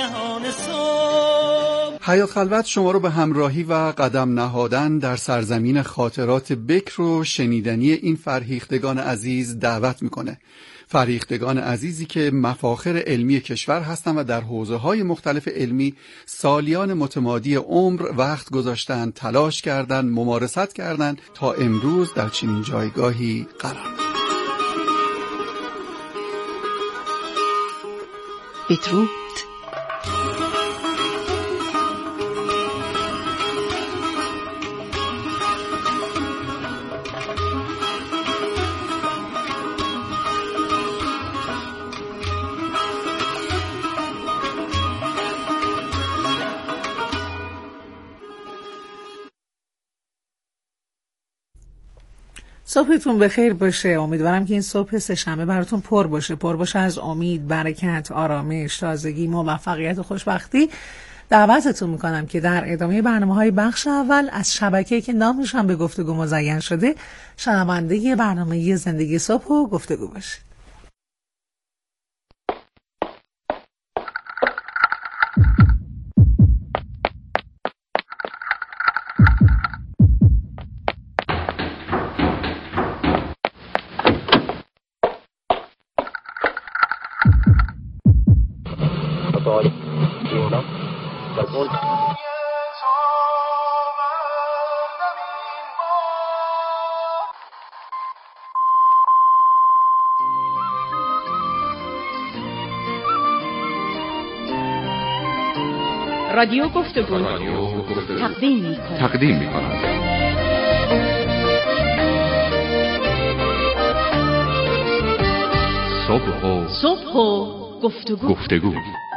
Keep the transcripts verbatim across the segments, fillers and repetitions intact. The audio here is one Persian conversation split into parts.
جهان صبح. حیات خلوت شما رو به همراهی و قدم نهادن در سرزمین خاطرات بکر و شنیدنی این فرهیختگان عزیز دعوت میکنه. فرهیختگان عزیزی که مفاخر علمی کشور هستند و در حوزه‌های مختلف علمی سالیان متمادی عمر وقت گذاشتن، تلاش کردن، ممارست کردن تا امروز در چنین جایگاهی قرار دارند. بدرود. صبحتون بخیر باشه. امیدوارم که این صبح سه‌شنبه براتون پر باشه، پر باشه از امید، برکت، آرامش، تازگی، موفقیت و خوشبختی. دعوتتون میکنم که در ادامه برنامه‌های بخش اول از شبکه‌ای که نامش هم به گفتگو مزین شده شنونده برنامه زندگی صبح و گفتگو باشید. رادیو گفتگو تقدیم می‌کند. تقدیم می‌کند. صبح و صبح و گفتگو. گفتگو.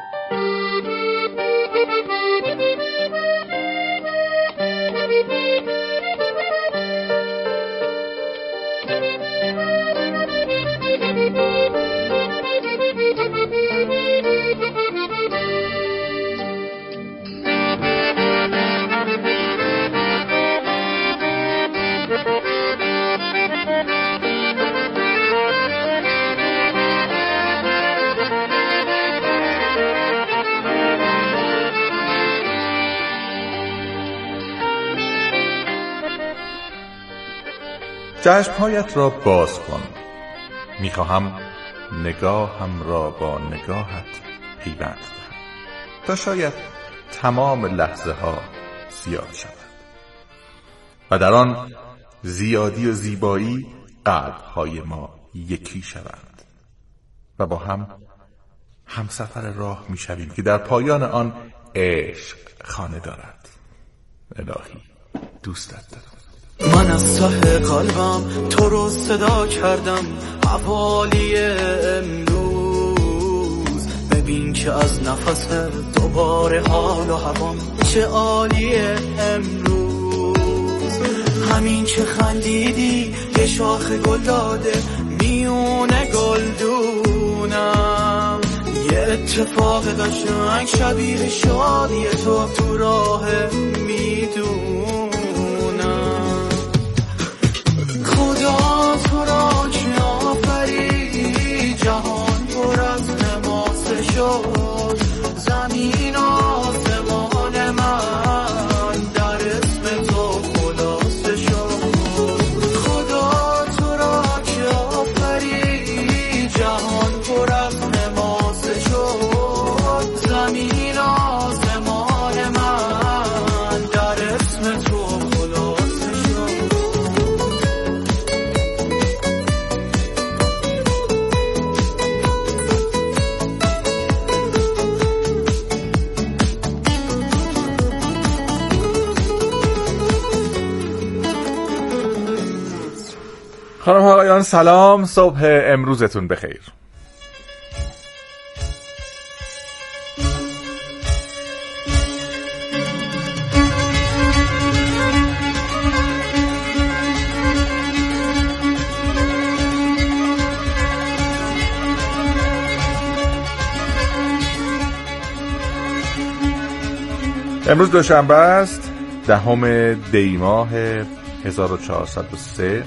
چشمهایت را باز کن، میخواهم نگاهم را با نگاهت پیوند دهم تا شاید تمام لحظه ها زیاد شود و در آن زیادی و زیبایی قلب های ما یکی شوند و با هم همسفر راه میشویم که در پایان آن عشق خانه دارد. الهی دوستت دارم. من از ته قلبم تو رو صدا کردم حوالی امروز. ببین که از نفس دوباره حال و هوام چه عالیه امروز. همین که خندیدی یه شاخ گل داده میونه گلدونم. یه اتفاق قشنگ شبیه شادی تو تو راه میدونم. خدا تو را که آفرید جهان پر از نماسه شد. زمین آسمان من در اسم تو خلاصه شد. خدا تو را که آفرید جهان پر از نماسه شد. زمین آسمان من در اسم تو خلاصه شد. خانم آقایان سلام، صبح امروزتون بخیر. امروز دوشنبه است، دهم دی ماه هزار و چهارصد و سه.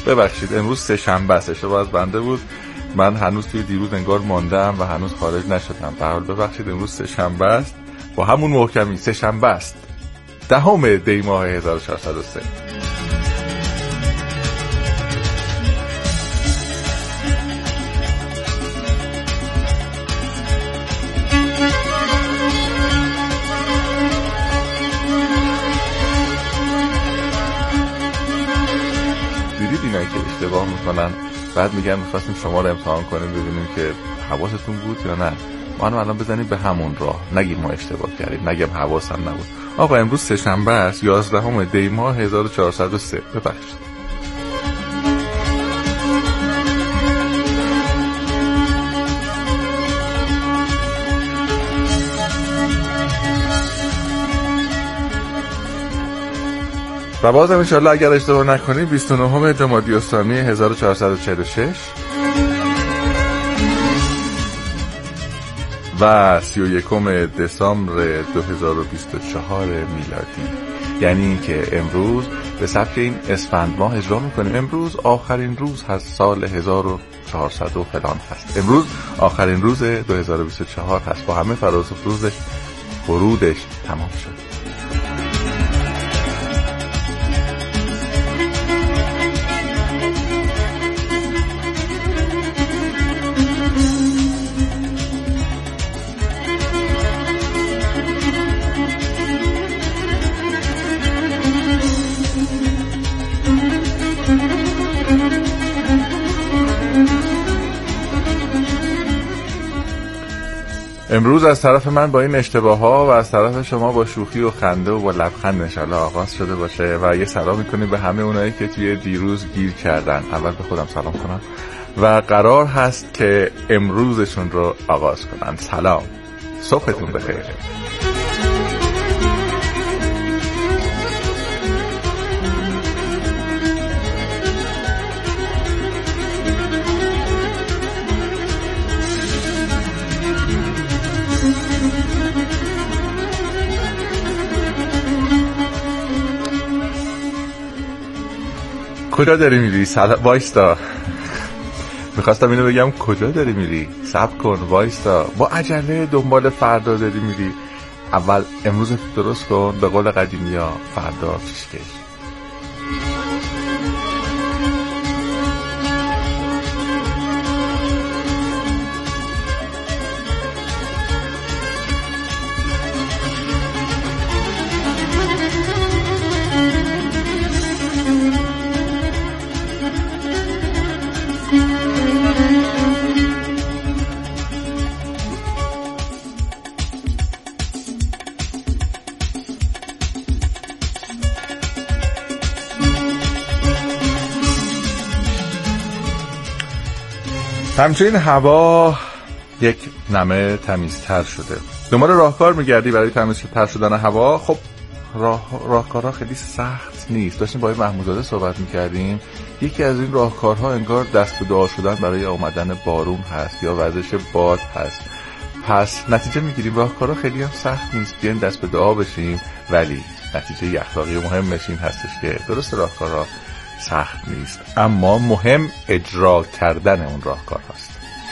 ببخشید امروز سه شنبه است، اشتباه از بنده بود. من هنوز توی دیروز انگار ماندم و هنوز خارج نشدم. به هر حال ببخشید امروز سه شنبه است، با همون محکمی سه شنبه است، دهم دی ماه هزار و چهارصد و سه. دیدید اینایی که اشتباه میکنن بعد میگن میخواستیم شما رو امتحان کنیم ببینیم که حواستون بود یا نه. ما هم الان بزنیم به همون راه، نگیم ما اشتباه کردیم، نگیم حواسم نبود. آقا امروز سه شنبه است، یازدهم دی ماه هزار و چهارصد و سه. ببخشید. و بازم انشالله اگر اشتباه نکنیم بیست و نهم جمادی الثانی هزار و چهارصد و چهل و شش و سی و یکم دسامبر دو هزار و بیست و چهار میلادی، یعنی اینکه امروز به سبک این اسفند ماه اجرا میکنیم. امروز آخرین روز هست سال هزار و چهارصد و فلان هست. امروز آخرین روز دو هزار و بیست و چهار هست، با همه فراز و فرودش ورودش تمام شد. امروز از طرف من با این اشتباه ها و از طرف شما با شوخی و خنده و با لبخند انشالله آغاز شده باشه و یه سلام میکنیم به همه اونایی که توی دیروز گیر کردن. اول به خودم سلام کنم و قرار هست که امروزشون رو آغاز کنن. سلام، صبحتون بخیر. کجا داری میری؟ سلام، وایستا. میخواستم اینو بگم کجا داری میری؟ صبر کن، وایستا. با عجله دنبال فردا داری میری؟ اول امروز درست کن، به قول قدیمیا فردا پیشکش. همچنین هوا یک نمه تمیزتر شده. دنبال راهکار میگردی برای تمیزتر شدن هوا؟ خب راه راهکارها خیلی سخت نیست. داشتیم با محمودزاده صحبت میکردیم، یکی از این راهکارها انگار دست به دعا شدن برای آمدن بارون هست یا وزش باد هست. پس نتیجه میگیریم راهکارها خیلی هم سخت نیست، بیایم دست به دعا بشیم. ولی نتیجه اخلاقی مهمش این هستش که درست راهکارها سخت نیست، اما مهم اجرا کردن اون راهکار هست.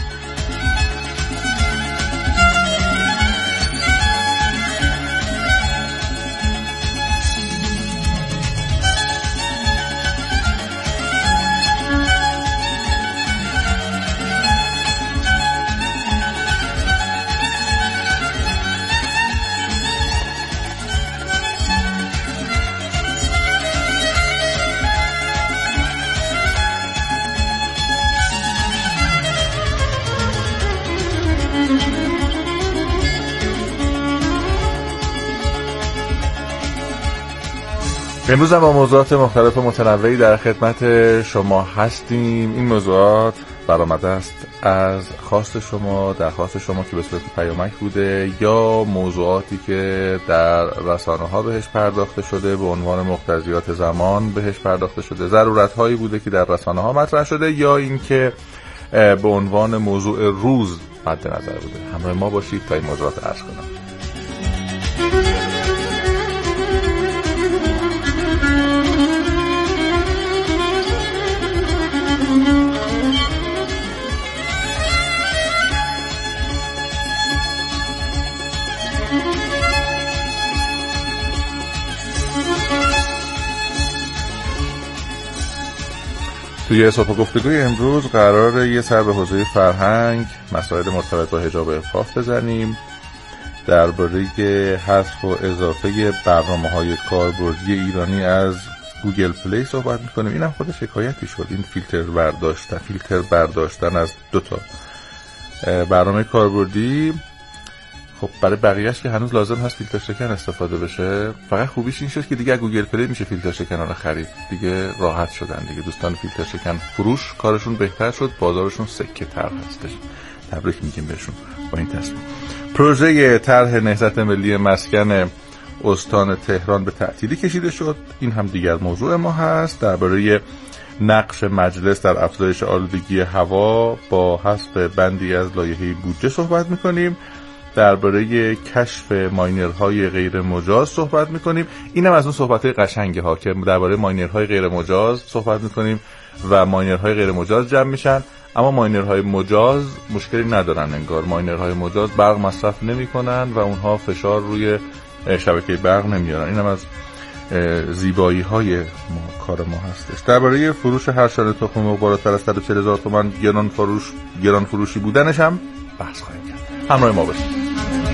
امروز هم با موضوعات مختلف و متنوعی در خدمت شما هستیم. این موضوعات برآمده است از خواست شما، درخواست شما که به صورت پیامک بوده یا موضوعاتی که در رسانه ها بهش پرداخته شده به عنوان مقتضیات زمان بهش پرداخته شده، ضرورت هایی بوده که در رسانه ها مطرح شده یا اینکه به عنوان موضوع روز مد نظر بوده. همراه ما باشید تا این موضوعات عرض کنم. توی صبح گفتگوی امروز قراره یه سر به حوزه فرهنگ، مسائل مرتبط با حجاب و عفاف بزنیم. درباره حذف و اضافه برنامه‌های کاربردی ایرانی از گوگل پلی صحبت می‌کنیم. اینم خودش حکایتی شد، این فیلتر برداشتن فیلتر برداشتن از دو تا برنامه کاربردی. خب برای بقیه‌اش که هنوز لازم هست فیلتر شکن استفاده بشه. فقط خوبیش این شد که دیگه گوگل پلی میشه فیلتر شکن رو خرید، دیگه راحت شدن دیگه. دوستان فیلتر شکن فروش کارشون بهتر شد، بازارشون سکه تر هستش. تبریک میگیم بهشون با این تصمیم. پروژه طرح نهضت ملی مسکن استان تهران به تعطیلی کشیده شد. این هم دیگر موضوع ما هست. درباره نقش مجلس در افزایش آلودگی هوا با حذف بندی از لایحه بودجه صحبت میکنیم. درباره کشف ماینرهای غیر مجاز صحبت میکنیم. اینم از اون صحبت‌های قشنگه ها که درباره ماینرهای غیر مجاز صحبت میکنیم و ماینرهای غیر مجاز جمع میشن، اما ماینرهای مجاز مشکلی ندارن انگار. ماینرهای مجاز برق مصرف نمیکنن و اونها فشار روی شبکه برق نمیارن. اینم از زیبایی های ما، کار ما هستش. درباره فروش هر شانه تخم مرغ بالاتر از صد و چهل هزار تومان گران فروش گران فروشی بودنش هم بحث خواهیم کرد. همراه ما باشید.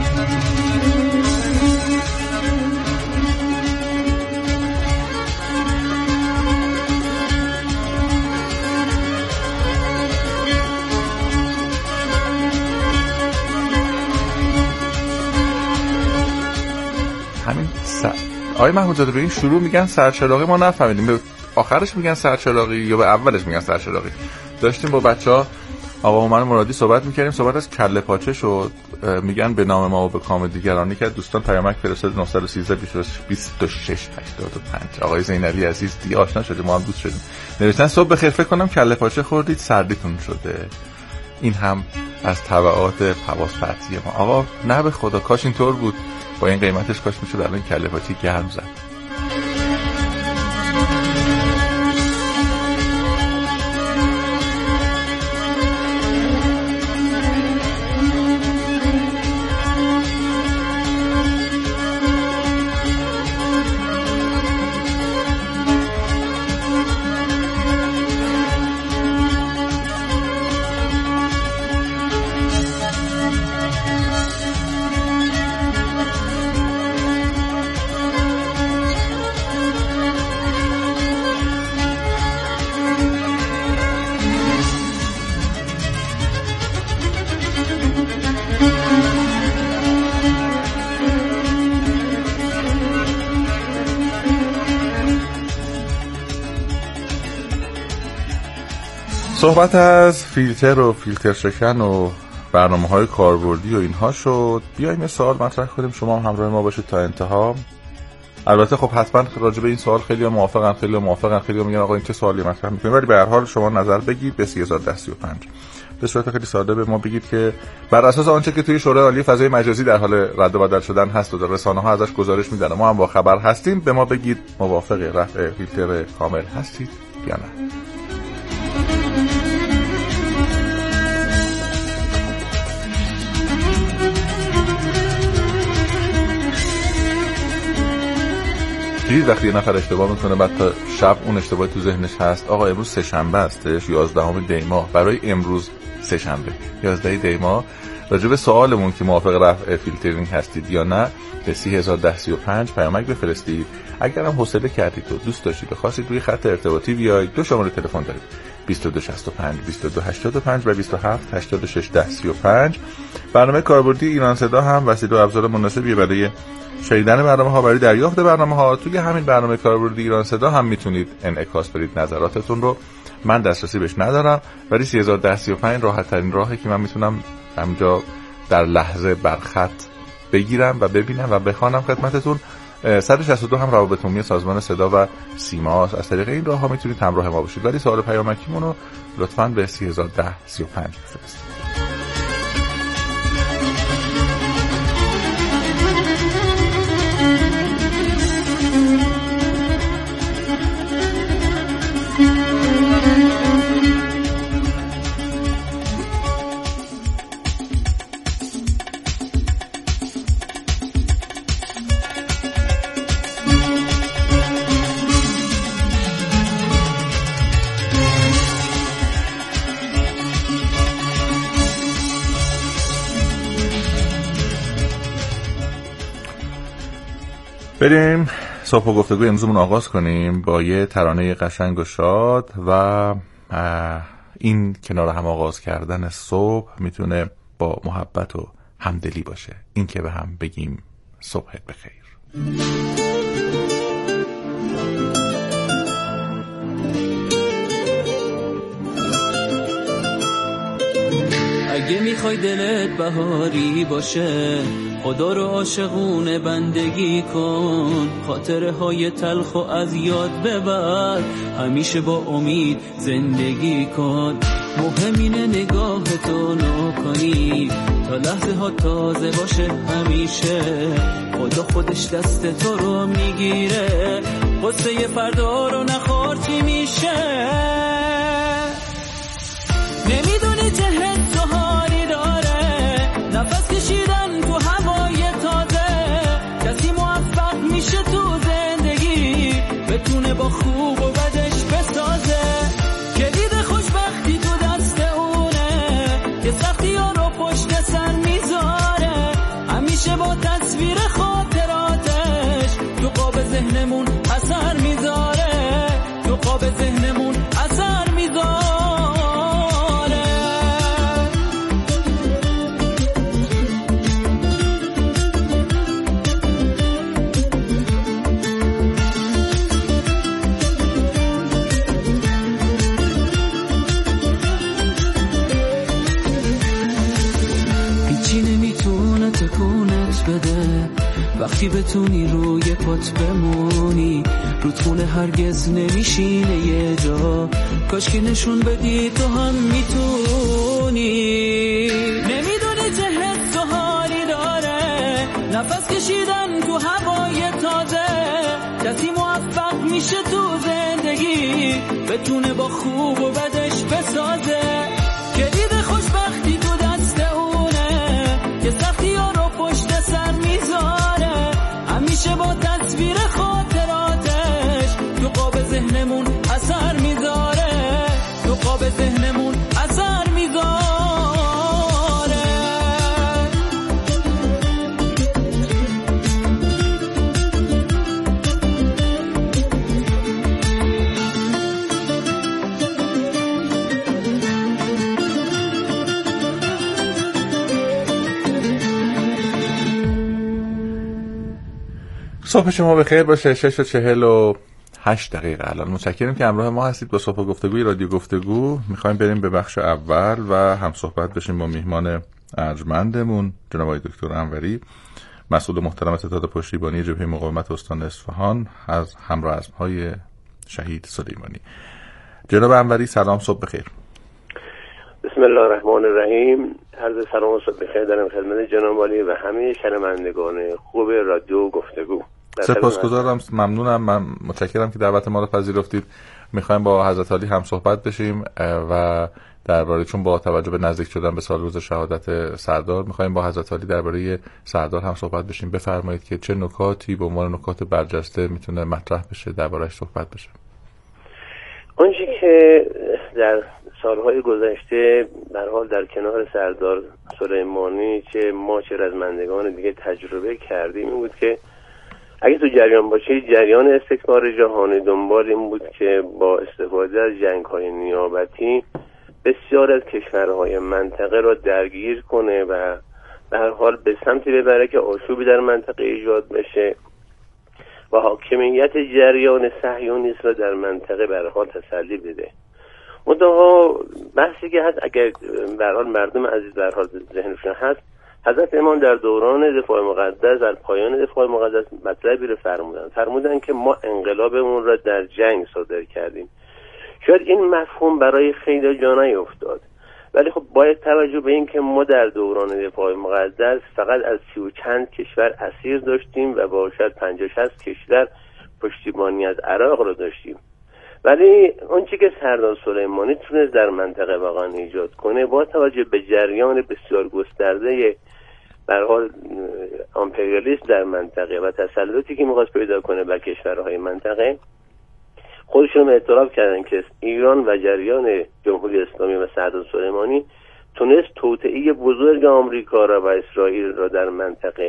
همین سر آقای محمود زاده به این شروع میگن سرچراغی، ما نفهمیدیم به آخرش میگن سرچراغی یا به اولش میگن سرچراغی. داشتیم با بچه‌ها آقا هومن مرادی صحبت میکردیم، صحبت از کله پاچه شد. میگن به نام ما و به کام دیگران. که دوستان پیامک فرستاد نه یک سه بیست و شش هشتاد و پنج. آقای زینالی عزیز دی آشنا شده، ما هم دوست شدیم. نوشتن صبح بخیر، فکر کنم کله پاچه خوردید سردیتون شده. این هم از تبعات حواس پرتی ما. آقا نه به خدا کاش اینطور بود، با این قیمتش کاش میشد الان کله پاچه گرم زد. صحبت از فیلتر و فیلتر شکن و برنامه‌های کاربردی و اینها شد. بیایم یه سوال مطرح کنیم، شما هم همراه ما باشید تا انتها. البته خب حتما راجع به این سوال خیلی موافقن، خیلی موافقن، خیلی میگن آقا این چه سوالی مطرح می‌کنید، ولی به هر حال شما نظر بگید به سه هزار و ده سی و پنج. به صورت خیلی ساده به ما بگید که بر اساس آنچه که توی شورای عالی فضای مجازی در حال رد و بدل شدن هست و رسانه‌ها ازش گزارش میدن، ما هم با خبر هستیم، به ما بگید موافق رفع فیلتر کامل هستید یا نه. دیدید وقتی یه نفر اشتباه میکنه بعد تا شب اون اشتباه تو ذهنش هست. آقا امروز سه شنبه هستش، یازدهم دی ماه. برای امروز سه شنبه یازده دی ماه راجع به سوالمون که موافق رفع فیلترینگ هستید یا نه به سه هزار و ده سی و پنج پیامک بفرستید. اگر هم حوصله کردید و دوست داشتید و خواستید روی خط ارتباطی بیاید، دو شماره تلفن دارید: بیست و دو شصت و پنج بیست و دو هشتاد و پنج و بیست و هفت هشتاد و شش ده سی و پنج. برنامه کاربردی ایران صدا هم وسیله و ابزار مناسبی برای شنیدن برنامه‌ها، برای دریافت برنامه‌ها. توی همین برنامه کاربردی ایران صدا هم میتونید انعکاس بدید نظراتتون رو. من دسترسی بهش ندارم، ولی سه هزار و ده سی و پنج راحت ترین راهه که من میتونم همینجا در لحظه بر خط بگیرم و ببینم و بخوانم خدمتتون. صد و شصت و دو هم روابط عمومی سازمان صدا و سیما است. از طریق این راه‌ها میتونید همراه ما باشید. ولی سوال پیامکیمون رو لطفاً به سه هزار و ده سی و پنج بفرستید. بریم صبح و گفتگوی امروزمون آغاز کنیم با یه ترانه قشنگ و شاد و این کنار هم آغاز کردن صبح میتونه با محبت و همدلی باشه. این که به هم بگیم صبحت بخیر. اگه میخوای دلت بهاری باشه، خدا رو عاشقونه بندگی کن، خاطره های تلخ و از یاد ببر، همیشه با امید زندگی کن. مهم اینه نگاه تو نکنی تا لحظه ها تازه باشه همیشه، خدا خودش دست تو رو میگیره، قصه فردا رو نخور چی میشه. نمیدونی چه حس و حالی داره نفس کشیدن تو هوای تازه، کسی موفق میشه تو زندگی بتونه با خوب و بدش بسازه، کلید خوشبختی تو دست اونه که سختی ها رو پشت سر میذاره، همیشه با تصویر خاطراتش تو قاب ذهنمون اثر میذاره، تو قاب ذهنمون اثر میذاره. وقتی بتونی روی پات بمونی، رودخونه هرگز نمیشینه یه جا، کاش که نشون بدی تو هم میتونی. نمیدونی چه حس و حالی داره نفس کشیدن تو هوای تازه، کسی موفق میشه تو زندگی بتونه با خوب و بدش بسازه، کلید خوشبختی تو دست اونه که سختی ها رو پشت سر میذاره، همیشه با تصویر خاطراتش تو قاب ذهنمون اثر میذاره، تو قاب ذهنمون اثر میذاره. صبح شما بخیر باشه. شش و چهل و هشت دقیقه الان. متشکرم که همراه ما هستید با صبح گفتگوی رادیو گفتگو. میخوایم بریم به بخش اول و هم صحبت بشیم با میهمان ارجمندمون جناب آقای دکتر انوری، مسئول محترم ستاد پشتیبانی جبهه مقاومت استان اصفهان از همرزم‌های شهید سلیمانی. جناب انوری سلام، صبح بخیر. بسم الله الرحمن الرحیم. عرض سلام و صبح بخیر دارم خدمت جناب عالی و همه شنوندگان خوب رادیو گفتگو. سپاسگزارم، ممنونم، من متشکرم که دعوت ما رو پذیرفتید. میخوایم با حضرت عالی هم صحبت بشیم و درباره، چون با توجه به نزدیک شدن به سال روز شهادت سردار، میخوایم با حضرت عالی درباره سردار هم صحبت بشیم. بفرمایید که چه نکاتی به عنوان نکات برجسته میتونه مطرح بشه، درباره‌اش صحبت بشه. آنچه که در سالهای گذشته به هر حال در کنار سردار سلیمانی چه ما چه رزمندگان دیگه تجربه کردیم این بود که اگه تو جریان باشه، جریان استکبار جهانی دنبال این بود که با استفاده از جنگ‌های نیابتی بسیار از کشورهای منطقه را درگیر کنه و به هر حال به سمتی ببره که آشوبی در منطقه ایجاد بشه و حاکمیت جریان صهیونیست را در منطقه به هر حال تسلی بده. منتها بحثی که هست، اگر به هر حال مردم عزیز به هر حال ذهنشون هست، حضرت امام در دوران دفاع مقدس، در پایان دفاع مقدس مطلبی رو فرمودن فرمودن که ما انقلابمون را در جنگ صادر کردیم. شاید این مفهوم برای خیلی جا نیفتاد، ولی خب باید توجه به این که ما در دوران دفاع مقدس فقط از سی و چند کشور اسیر داشتیم و با شاید پنجاه شصت کشور پشتیبانی از عراق رو داشتیم، ولی اون چی که سردار سلیمانی تونست در منطقه واقعا ایجاد کنه با توجه به جریان بسیار گسترده به هر حال امپریالیسم در منطقه و تسلطی که می‌خواست پیدا کنه بر کشورهای منطقه، خودشون اعتراف کردن که ایران و جریان جمهوری اسلامی و سردار سلیمانی تونست توطئه بزرگ آمریکا را و اسرائیل را در منطقه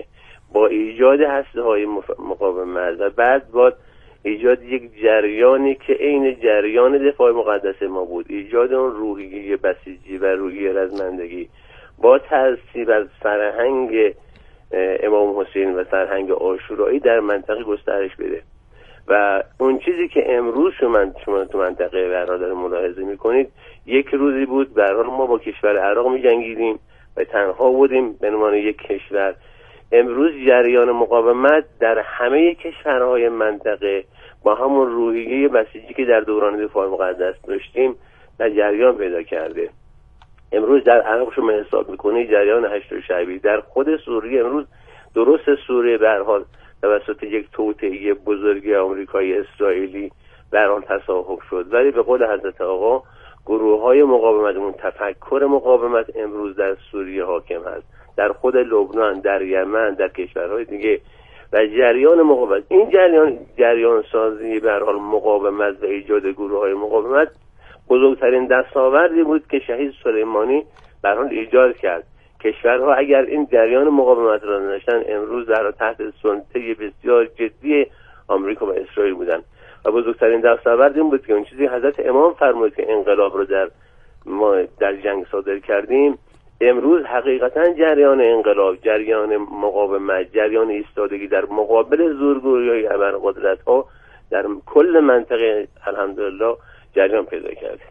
با ایجاد هسته‌های مقاومت و بعد با ایجاد یک جریانی که عین جریان دفاع مقدس ما بود، ایجاد اون روحیه بسیجی و روحیه رزمندگی با تاثیر از فرهنگ امام حسین و فرهنگ عاشورایی در منطقه گسترش بده. و اون چیزی که امروز شما شما تو منطقه برادر ملاحظه میکنید، یک روزی بود به هر حال ما با کشور عراق میجنگیدیم و تنها بودیم به عنوان یک کشور. امروز جریان مقاومت در همه کشورهای منطقه با همون روحیه بسیجی که در دوران دفاع مقدس داشتیم در جریان پیدا کرده. امروز در عراق شما حساب میکنید جریان هشت شعبی در خود سوریه، امروز درست سوریه به هر حال توسط یک توطئه بزرگی آمریکایی اسرائیلی به هر حال تصاحب شد، ولی به قول حضرت آقا گروه‌های مقاومت، اون تفکر مقاومت امروز در سوریه حاکم هست، در خود لبنان، در یمن، در کشورهای دیگه. و جریان مقاومت، این جریان جریان سازی به هر حال مقاومت و ایجاد گروه‌های مقاومت بزرگترین دستاوردی بود که شهید سلیمانی به هر حال ایجاد کرد. کشورها اگر این جریان مقاومت را نداشتن امروز در تحت سلطه بسیار جدی آمریکا و اسرائیل بودن. و بزرگترین دستاورد این بود که اون چیزی حضرت امام فرمود که انقلاب رو در ما در جنگ صادر کردیم، امروز حقیقتا جریان انقلاب، جریان مقاومت، جریان ایستادگی در مقابل زورگویی ابرقدرت‌ها در کل منطقه الحمدلله جریان پیدا کرده.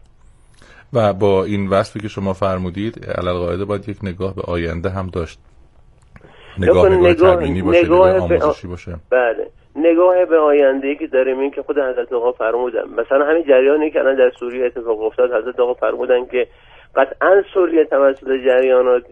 و با این وصفی که شما فرمودید علالقاعده باید یک نگاه به آینده هم داشت، نگاه نگاه تبیینی باشه، نگاه آموزشی باشه. بله، نگاه به آینده که داریم این که خود حضرت آقا فرمودن، مثلا همین جریانی که الان در سوریه اتفاق افتاد، حضرت آقا فرمودن که قطعا سوریه توسط جریانات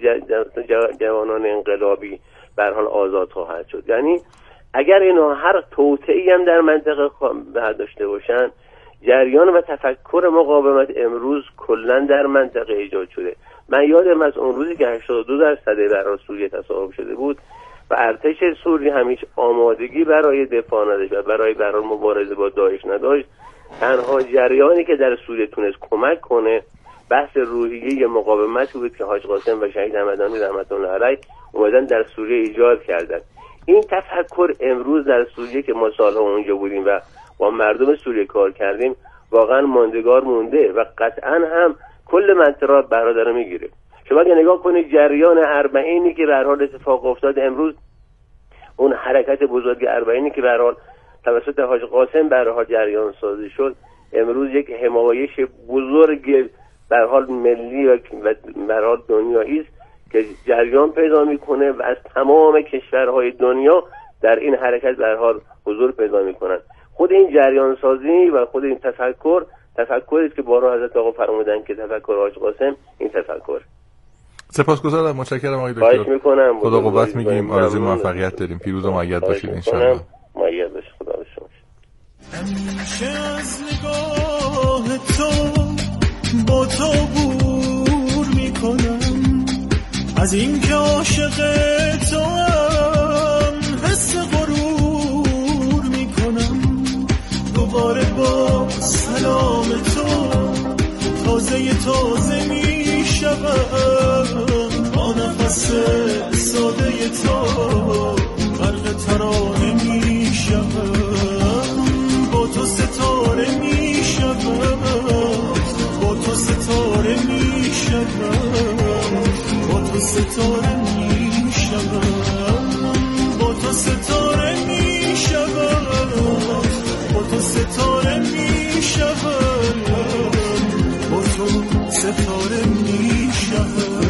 جوانان انقلابی به هر حال آزاد خواهد شد. یعنی اگر اینا هر توطئه‌ای هم در منطقه داشته باشن، جریان و تفکر مقاومت امروز کلا در منطقه ایجاد شده. من یادم از اون روزی که هشتاد و دو درصد در سوریه تصاحب شده بود و ارتش سوریه همیشه آمادگی برای دفاع نداشت و برای برای مبارزه با داعش نداشت، تنها جریانی که در سوریه تونست کمک کنه بحث روحیه مقاومت بود که حاج قاسم و شهید همدانی رحمت الله علیه اومدن در سوریه ایجاد کردن. این تفکر امروز در سوریه که ما سالها اونجا بودیم و با مردم سوریه کار کردیم واقعا ماندگار مونده و قطعا هم کل منطقه برادر میگیره. شما اگه نگاه کنید جریان اربعینی که به هر حال اتفاق افتاد امروز، اون حرکت بزرگ اربعینی که به هر حال توسط حاج قاسم به هر حال جریان سازی شد، امروز یک حمایش بزرگ به هر حال ملی و به هر حال دنیایی است که جریان پیدا میکنه و از تمام کشورهای دنیا در این حرکت به هر حال حضور پیدا میکنن. خود این جریان سازی و خود این تفکر تفکری است که بارها حضرت آقا فرمودن که تفکر حاج قاسم این تفکر. سپاسگزارم، متشکرم آقای دکتر. خواهش میکنم. خدا قوت میگیم، آرزوی موفقیت داریم. پیروز و مؤید باشید ان شاء الله. مؤید باشید. خدا به شما. همیشه از نگاه تو با تو بور میکنم، از این که عاشق تو هم حس غرور میکنم، دوباره با سلام تو تازه تازه میشوم، با نفس ساده تو غرق ترانه میشوم، با تو ستاره میشوم، با تو ستاره میشوم، با تو ستاره میشوم، با تو ستاره میشوم، با تو ستاره میشوم، با تو ستاره میشوم.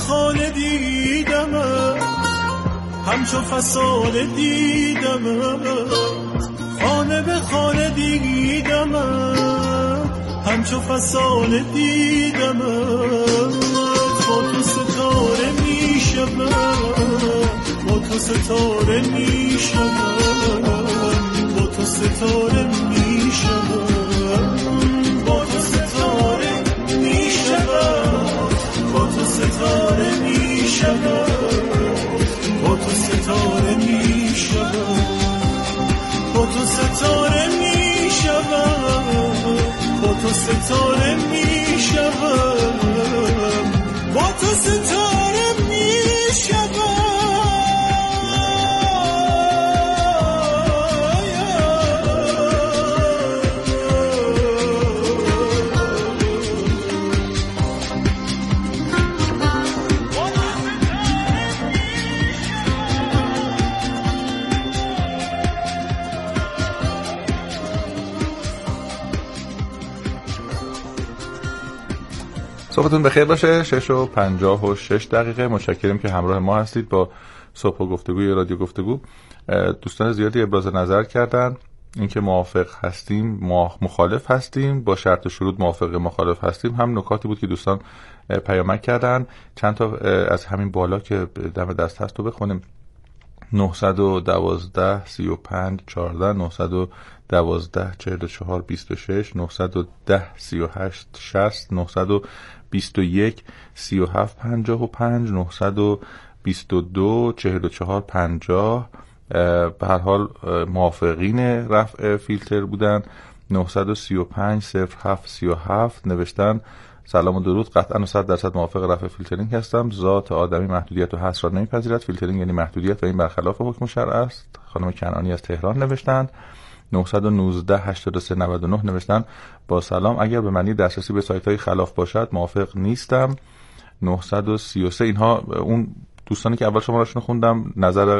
خانه دیدمت، همچو فسانه دیدمت، خانه به خانه دیدمت، همچو فسانه دیدمت. با تو ستاره می شود، با تو ستاره می شود، با تو ستاره می شود، با تو ستاره می شود، با تو ستاره می شود، با تو ستاره می شود، با تو ستاره می شود، با تو ستاره می شود، با تو ستاره می شود. صبحتون بخیر باشه. شش و پنجاه و شش دقیقه. متشکرم که همراه ما هستید با صبح و گفتگوی رادیو گفتگو. دوستان زیادی ابراز نظر کردن اینکه موافق هستیم، مخالف هستیم، با شرط و شروط موافق مخالف هستیم. هم نکاتی بود که دوستان پیامک کردن. چند تا از همین بالا که دم دست هست رو بخونیم. نه یک دو سی و پنج چهارده نه یک دو چهل و چهار بیست و شش نه یک صفر سی و هشت شصت نه بیست و یک سی و هفت پنجاه و پنج نه بیست و دو چهل و چهار پنجاه. به هر حال موافقین رفع فیلتر بودن. نه سی و پنج صفر هفت سی و هفت نوشتن سلام و درود، قطعا و صد درصد موافق رفع فیلترینگ هستم. ذات آدمی محدودیت و حصر را نمیپذیرد. فیلترینگ یعنی محدودیت و این برخلاف حکم شرع است. خانم کنعانی از تهران نوشتند. نه یک نه هشتاد و سه نود و نه نوشتن با سلام، اگر به معنی دسترسی به سایت های خلاف باشد موافق نیستم. نه سی و سه اینها اون دوستانی که اول شماره‌شون خوندم نظر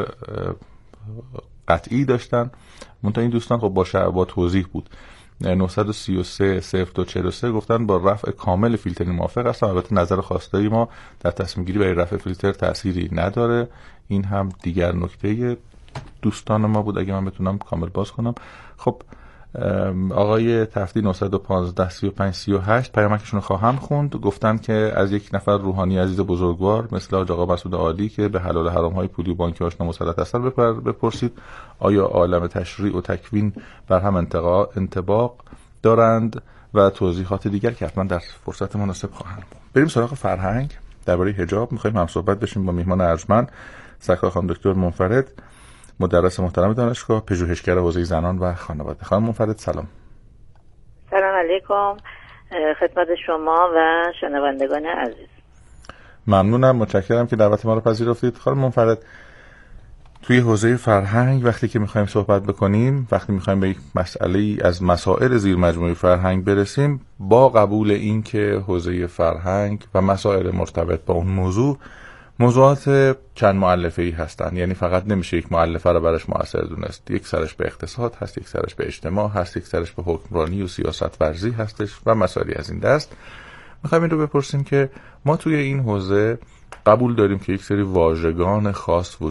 قطعی داشتن، منتها این دوستان خب با شرع با توضیح بود. نه سی و سه صفر دو چهل و سه گفتن با رفع کامل فیلترینگ موافق هستم. البته نظر خواستاری ما در تصمیم گیری برای رفع فیلتر تأثیری نداره. این هم دیگر نکته دوستان ما بود اگه من بتونم کامل باز کنم. خب آقای تفتی نه یک پنج سی و پنج سی و هشت پیامکشون رو خواهم خوند. گفتن که از یک نفر روحانی عزیز بزرگوار مثل حاج آقا مسعود عالی که به حلال حرام های پولی و بانکی آشنا مسلط هستن بپرسید آیا عالم تشریع و تکوین بر هم انطباق دارند و توضیحات دیگر که حتما در فرصت مناسب خواهند بود. بریم سراغ فرهنگ. درباره حجاب می‌خوایم هم صحبت بشیم با میهمان ارجمند سرکار خانم دکتر منفرد، مدرس محترم دانشگاه، پژوهشگر حوزه زنان و خانواده. خانم منفرد سلام. سلام علیکم خدمت شما و شنوندگان عزیز. ممنونم، متشکرم که دعوت ما رو پذیرفتید. خانم منفرد، توی حوزه فرهنگ وقتی که میخوایم صحبت بکنیم، وقتی میخوایم به یک مسئله از مسائل زیر مجموعه فرهنگ برسیم، با قبول این که حوزه فرهنگ و مسائل مرتبط با اون موضوع موضوعات چند مؤلفه‌ای هستن، یعنی فقط نمیشه یک مؤلفه رو برش مؤثر دونست. یک سرش به اقتصاد هست، یک سرش به اجتماع هست، یک سرش به حکمرانی و سیاست ورزی هستش و مسائلی از این دست. میخوایم این رو بپرسیم که ما توی این حوزه قبول داریم که یک سری واژگان خاص وجود